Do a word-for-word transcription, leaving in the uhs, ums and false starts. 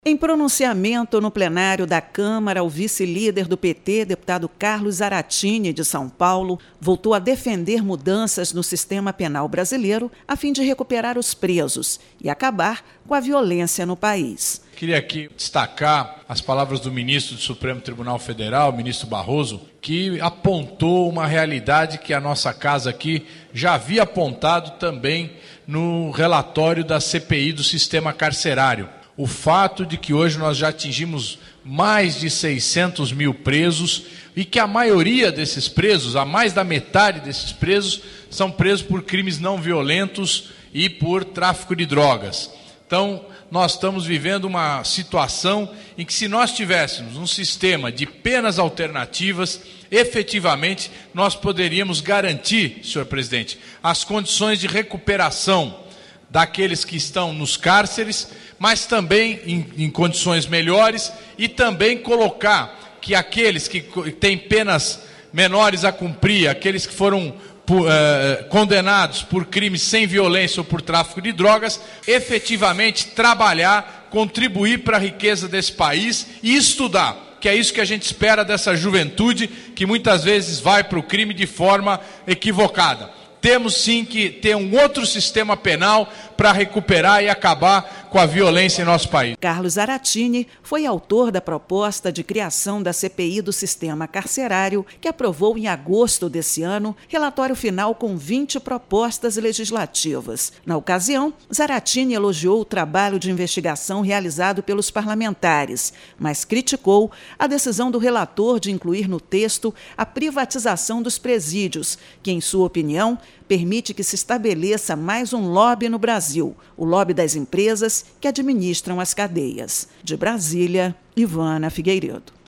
Em pronunciamento no plenário da Câmara, o vice-líder do P T, deputado Carlos Zaratini, de São Paulo, voltou a defender mudanças no sistema penal brasileiro a fim de recuperar os presos e acabar com a violência no país. Queria aqui destacar as palavras do ministro do Supremo Tribunal Federal, ministro Barroso, que apontou uma realidade que a nossa casa aqui já havia apontado também no relatório da C P I do sistema carcerário. O fato de que hoje nós já atingimos mais de seiscentos mil presos e que a maioria desses presos, a mais da metade desses presos, são presos por crimes não violentos e por tráfico de drogas. Então, nós estamos vivendo uma situação em que, se nós tivéssemos um sistema de penas alternativas, efetivamente nós poderíamos garantir, senhor presidente, as condições de recuperação daqueles que estão nos cárceres, mas também em, em condições melhores, e também colocar que aqueles que têm penas menores a cumprir, aqueles que foram por, uh, condenados por crimes sem violência ou por tráfico de drogas, efetivamente trabalhar, contribuir para a riqueza desse país e estudar, que é isso que a gente espera dessa juventude que muitas vezes vai para o crime de forma equivocada. Temos sim que ter um outro sistema penal para recuperar e acabar com a violência em nosso país. Carlos Zaratini foi autor da proposta de criação da C P I do sistema carcerário, que aprovou em agosto desse ano relatório final com vinte propostas legislativas. Na ocasião, Zaratini elogiou o trabalho de investigação realizado pelos parlamentares, mas criticou a decisão do relator de incluir no texto a privatização dos presídios, que, em sua opinião, permite que se estabeleça mais um lobby no Brasil, o lobby das empresas que administram as cadeias. De Brasília, Ivana Figueiredo.